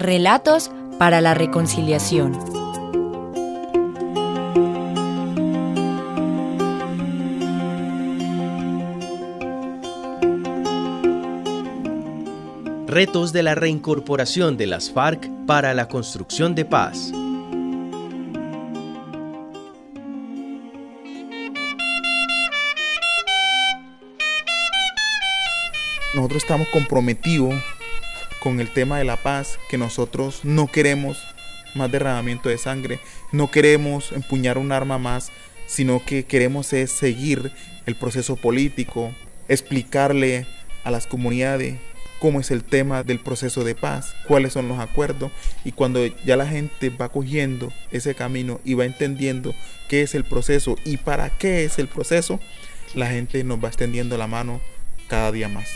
Relatos para la reconciliación. Retos de la reincorporación de las FARC para la construcción de paz. Nosotros estamos comprometidos con el tema de la paz, que nosotros no queremos más derramamiento de sangre, no queremos empuñar un arma más, sino que queremos es seguir el proceso político, explicarle a las comunidades cómo es el tema del proceso de paz, cuáles son los acuerdos, y cuando ya la gente va cogiendo ese camino y va entendiendo qué es el proceso y para qué es el proceso, la gente nos va extendiendo la mano cada día más.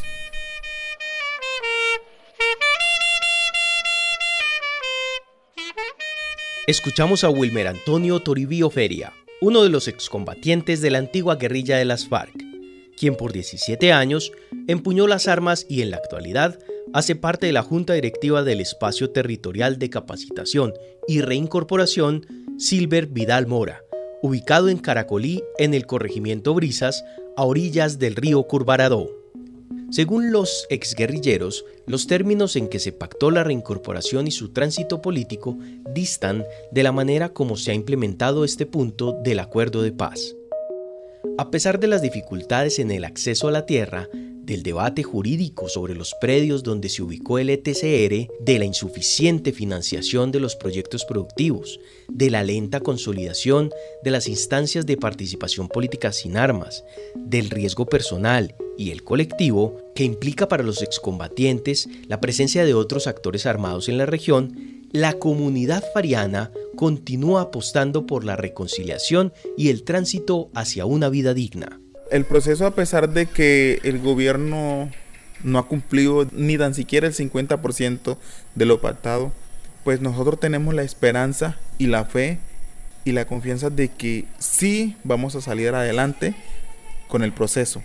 Escuchamos a Wilmer Antonio Toribio Feria, uno de los excombatientes de la antigua guerrilla de las FARC, quien por 17 años empuñó las armas y en la actualidad hace parte de la Junta Directiva del Espacio Territorial de Capacitación y Reincorporación Silver Vidal Mora, ubicado en Caracolí, en el corregimiento Brisas, a orillas del río Curvarado. Según los exguerrilleros, los términos en que se pactó la reincorporación y su tránsito político distan de la manera como se ha implementado este punto del acuerdo de paz. A pesar de las dificultades en el acceso a la tierra, del debate jurídico sobre los predios donde se ubicó el ETCR, de la insuficiente financiación de los proyectos productivos, de la lenta consolidación de las instancias de participación política sin armas, del riesgo personal y el colectivo que implica para los excombatientes la presencia de otros actores armados en la región, la comunidad fariana continúa apostando por la reconciliación y el tránsito hacia una vida digna. El proceso, a pesar de que el gobierno no ha cumplido ni tan siquiera el 50% de lo pactado, pues nosotros tenemos la esperanza y la fe y la confianza de que sí vamos a salir adelante con el proceso.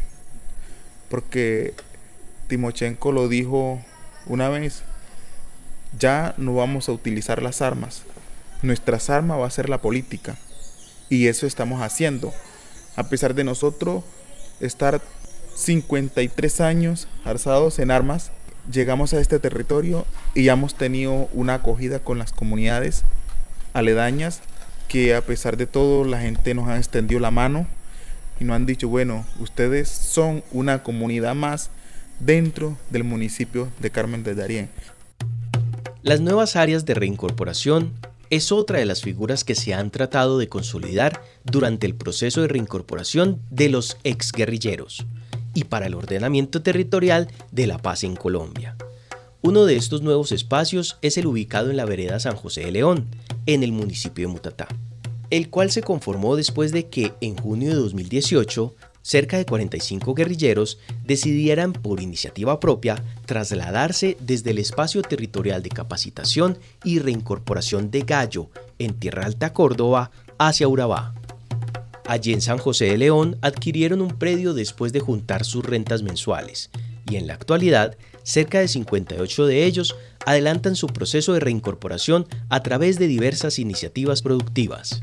Porque Timochenko lo dijo una vez, ya no vamos a utilizar las armas, nuestras armas va a ser la política, y eso estamos haciendo. A pesar de nosotros estar 53 años alzados en armas, llegamos a este territorio y ya hemos tenido una acogida con las comunidades aledañas, que a pesar de todo la gente nos ha extendido la mano y nos han dicho, bueno, ustedes son una comunidad más dentro del municipio de Carmen de Darién. Las nuevas áreas de reincorporación es otra de las figuras que se han tratado de consolidar durante el proceso de reincorporación de los exguerrilleros y para el ordenamiento territorial de la paz en Colombia. Uno de estos nuevos espacios es el ubicado en la vereda San José de León, en el municipio de Mutatá, el cual se conformó después de que en junio de 2018 cerca de 45 guerrilleros decidieran por iniciativa propia trasladarse desde el espacio territorial de capacitación y reincorporación de Gallo en Tierra Alta, Córdoba, hacia Urabá. Allí en San José de León adquirieron un predio después de juntar sus rentas mensuales y en la actualidad cerca de 58 de ellos adelantan su proceso de reincorporación a través de diversas iniciativas productivas.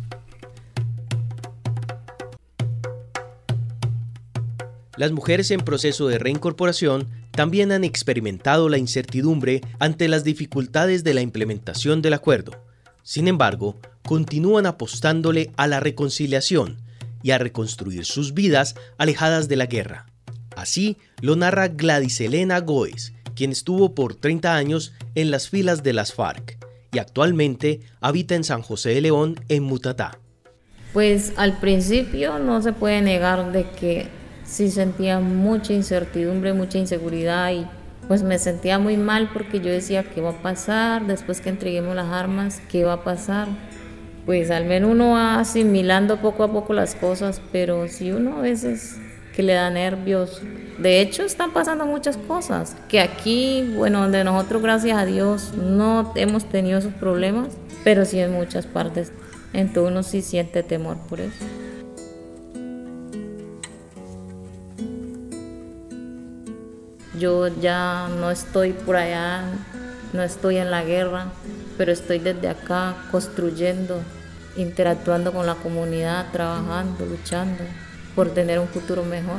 Las mujeres en proceso de reincorporación también han experimentado la incertidumbre ante las dificultades de la implementación del acuerdo. Sin embargo, continúan apostándole a la reconciliación y a reconstruir sus vidas alejadas de la guerra. Así lo narra Gladys Elena Góez, quien estuvo por 30 años en las filas de las FARC y actualmente habita en San José de León, en Mutatá. Pues al principio no se puede negar de que sí sentía mucha incertidumbre, mucha inseguridad y pues me sentía muy mal porque yo decía, ¿qué va a pasar? Después que entreguemos las armas, ¿qué va a pasar? Pues al menos uno va asimilando poco a poco las cosas, pero si uno a veces que le da nervios. De hecho, están pasando muchas cosas, que aquí, bueno, donde nosotros, gracias a Dios, no hemos tenido esos problemas, pero sí en muchas partes. Entonces uno sí siente temor por eso. Yo ya no estoy por allá no estoy en la guerra, pero estoy desde acá construyendo, interactuando con la comunidad, trabajando, luchando por tener un futuro mejor.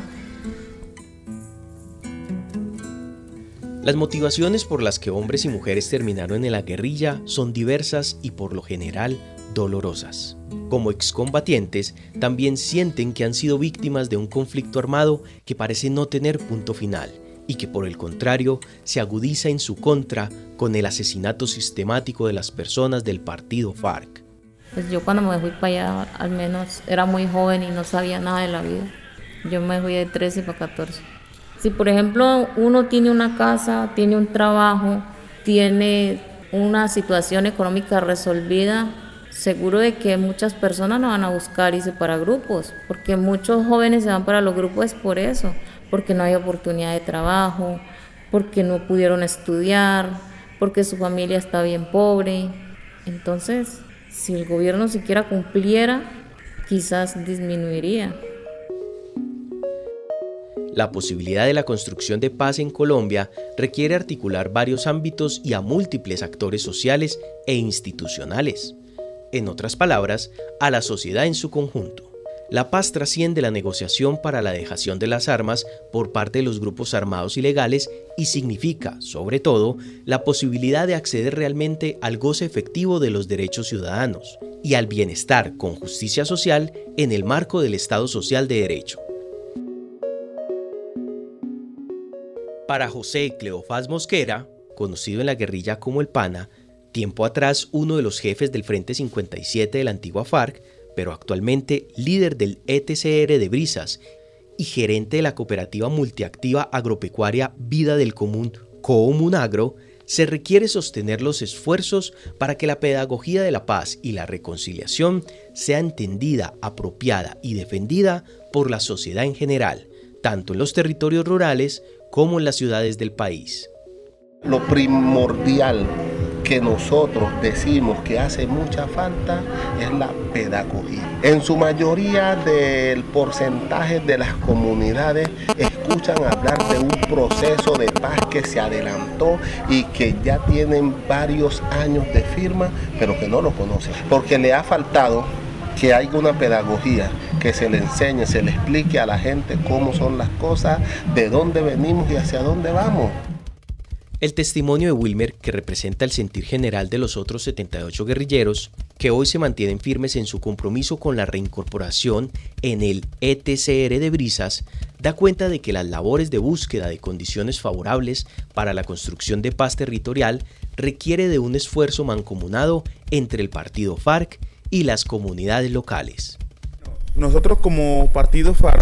Las motivaciones por las que hombres y mujeres terminaron en la guerrilla son diversas y por lo general dolorosas. Como excombatientes, también sienten que han sido víctimas de un conflicto armado que parece no tener punto final y que por el contrario se agudiza en su contra con el asesinato sistemático de las personas del partido FARC. Pues yo cuando me fui para allá, al menos era muy joven y no sabía nada de la vida. Yo me fui de 13 para 14. Si por ejemplo uno tiene una casa, tiene un trabajo, tiene una situación económica resolvida, seguro de que muchas personas no van a buscar irse para grupos, porque muchos jóvenes se van para los grupos por eso, porque no hay oportunidad de trabajo, porque no pudieron estudiar, porque su familia está bien pobre. Entonces, si el gobierno siquiera cumpliera, quizás disminuiría. La posibilidad de la construcción de paz en Colombia requiere articular varios ámbitos y a múltiples actores sociales e institucionales. En otras palabras, a la sociedad en su conjunto. La paz trasciende la negociación para la dejación de las armas por parte de los grupos armados ilegales y significa, sobre todo, la posibilidad de acceder realmente al goce efectivo de los derechos ciudadanos y al bienestar con justicia social en el marco del Estado Social de Derecho. Para José Cleofás Mosquera, conocido en la guerrilla como el Pana, tiempo atrás uno de los jefes del Frente 57 de la antigua FARC, pero actualmente líder del ETCR de Brisas y gerente de la cooperativa multiactiva agropecuaria Vida del Común, Comunagro, se requiere sostener los esfuerzos para que la pedagogía de la paz y la reconciliación sea entendida, apropiada y defendida por la sociedad en general, tanto en los territorios rurales como en las ciudades del país. Lo primordial que nosotros decimos que hace mucha falta es la pedagogía. En su mayoría del porcentaje de las comunidades escuchan hablar de un proceso de paz que se adelantó y que ya tienen varios años de firma, pero que no lo conocen, porque le ha faltado que haya una pedagogía, que se le enseñe, se le explique a la gente cómo son las cosas, de dónde venimos y hacia dónde vamos. El testimonio de Wilmer, que representa el sentir general de los otros 78 guerrilleros, que hoy se mantienen firmes en su compromiso con la reincorporación en el ETCR de Brisas, da cuenta de que las labores de búsqueda de condiciones favorables para la construcción de paz territorial requiere de un esfuerzo mancomunado entre el partido FARC y las comunidades locales. Nosotros como partido FARC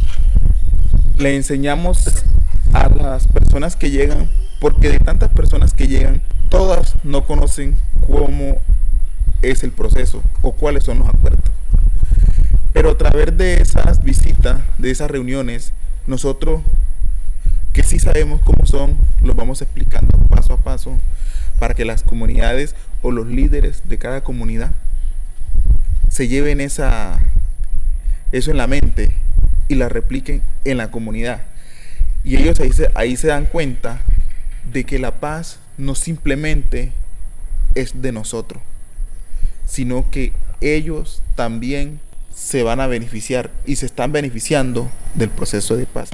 le enseñamos a las personas que llegan, porque de tantas personas que llegan, todas no conocen cómo es el proceso o cuáles son los acuerdos. Pero a través de esas visitas, de esas reuniones, nosotros que sí sabemos cómo son, los vamos explicando paso a paso para que las comunidades o los líderes de cada comunidad se lleven eso en la mente y la repliquen en la comunidad. Y ellos ahí se dan cuenta de que la paz no simplemente es de nosotros, sino que ellos también se van a beneficiar y se están beneficiando del proceso de paz.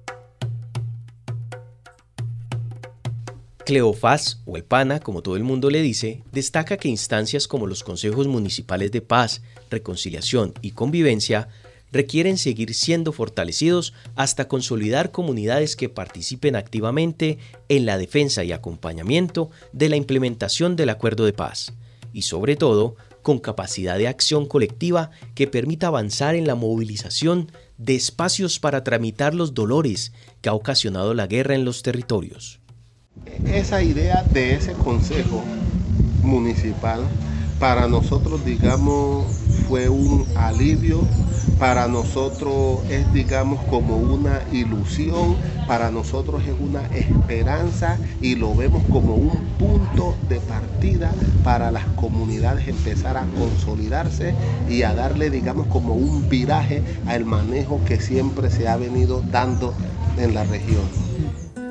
Cleofás, o el Pana, como todo el mundo le dice, destaca que instancias como los consejos municipales de paz, reconciliación y convivencia requieren seguir siendo fortalecidos hasta consolidar comunidades que participen activamente en la defensa y acompañamiento de la implementación del acuerdo de paz, y sobre todo, con capacidad de acción colectiva que permita avanzar en la movilización de espacios para tramitar los dolores que ha ocasionado la guerra en los territorios. Esa idea de ese consejo municipal para nosotros, digamos, fue un alivio, para nosotros es, digamos, como una ilusión, para nosotros es una esperanza y lo vemos como un punto de partida para las comunidades empezar a consolidarse y a darle, digamos, como un viraje al manejo que siempre se ha venido dando en la región.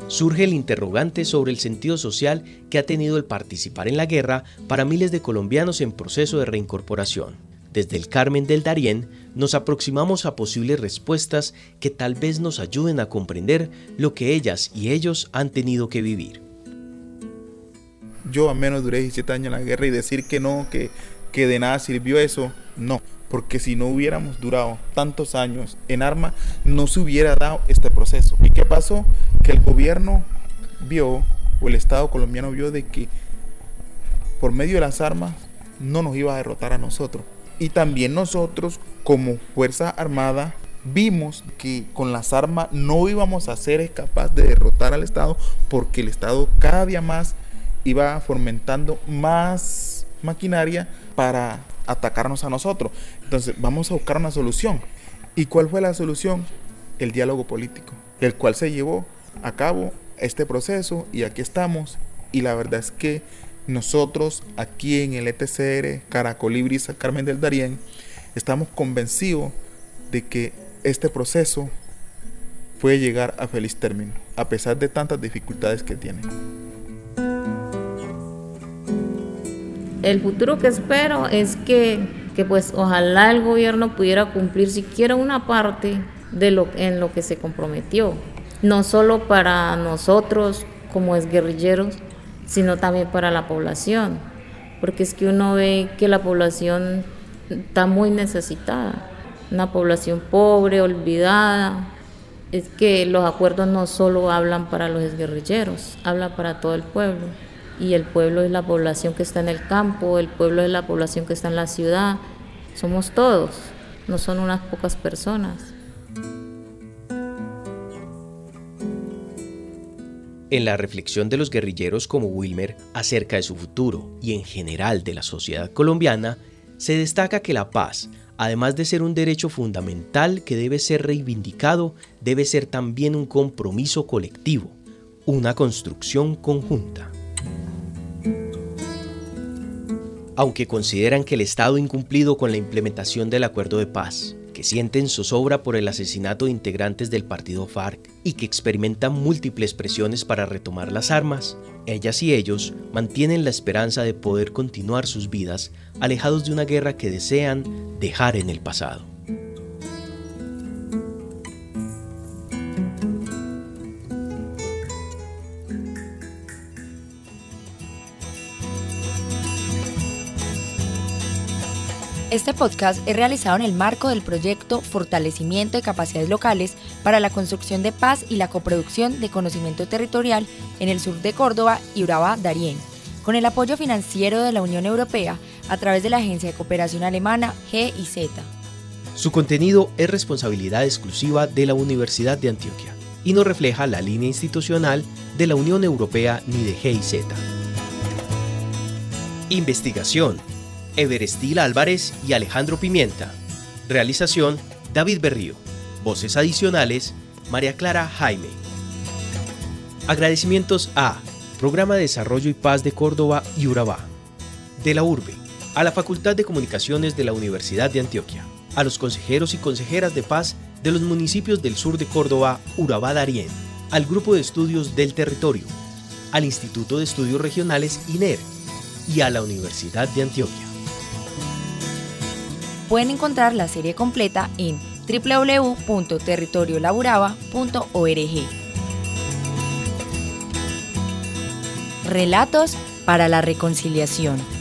surge el interrogante sobre el sentido social que ha tenido el participar en la guerra para miles de colombianos en proceso de reincorporación. Desde el Carmen del Darién nos aproximamos a posibles respuestas que tal vez nos ayuden a comprender lo que ellas y ellos han tenido que vivir. Yo al menos duré 17 años en la guerra y decir que no, que de nada sirvió eso, no. Porque si no hubiéramos durado tantos años en arma, no se hubiera dado este proceso. ¿Y qué pasó? Que el gobierno vio, o el Estado colombiano vio, de que por medio de las armas no nos iba a derrotar a nosotros. Y también nosotros, como Fuerza Armada, vimos que con las armas no íbamos a ser capaces de derrotar al Estado, porque el Estado cada día más iba fomentando más maquinaria para atacarnos a nosotros. Entonces vamos a buscar una solución. ¿Y cuál fue la solución? El diálogo político, el cual se llevó a cabo este proceso y aquí estamos. Y la verdad es que nosotros aquí en el ETCR Caracolibris Carmen del Darién estamos convencidos de que este proceso puede llegar a feliz término, a pesar de tantas dificultades que tiene. El futuro que espero es que pues ojalá el gobierno pudiera cumplir siquiera una parte de en lo que se comprometió, no solo para nosotros como exguerrilleros, sino también para la población, porque es que uno ve que la población está muy necesitada, una población pobre, olvidada. Es que los acuerdos no solo hablan para los exguerrilleros, hablan para todo el pueblo. Y el pueblo es la población que está en el campo, el pueblo es la población que está en la ciudad. Somos todos, no son unas pocas personas. En la reflexión de los guerrilleros como Wilmer acerca de su futuro y en general de la sociedad colombiana, se destaca que la paz, además de ser un derecho fundamental que debe ser reivindicado, debe ser también un compromiso colectivo, una construcción conjunta. Aunque consideran que el Estado ha incumplido con la implementación del acuerdo de paz, que sienten zozobra por el asesinato de integrantes del partido FARC y que experimentan múltiples presiones para retomar las armas, ellas y ellos mantienen la esperanza de poder continuar sus vidas alejados de una guerra que desean dejar en el pasado. Este podcast es realizado en el marco del proyecto Fortalecimiento de Capacidades Locales para la Construcción de Paz y la Coproducción de Conocimiento Territorial en el sur de Córdoba y Urabá, Darién, con el apoyo financiero de la Unión Europea a través de la Agencia de Cooperación Alemana GIZ. Su contenido es responsabilidad exclusiva de la Universidad de Antioquia y no refleja la línea institucional de la Unión Europea ni de GIZ. Investigación: Everestil Álvarez y Alejandro Pimienta. Realización: David Berrío. Voces adicionales: María Clara Jaime. Agradecimientos a Programa de Desarrollo y Paz de Córdoba y Urabá, de la Urbe, a la Facultad de Comunicaciones de la Universidad de Antioquia, a los consejeros y consejeras de paz de los municipios del sur de Córdoba, Urabá, Darién, al Grupo de Estudios del Territorio, al Instituto de Estudios Regionales INER y a la Universidad de Antioquia. Pueden encontrar la serie completa en www.territoriolaburaba.org. Relatos para la reconciliación.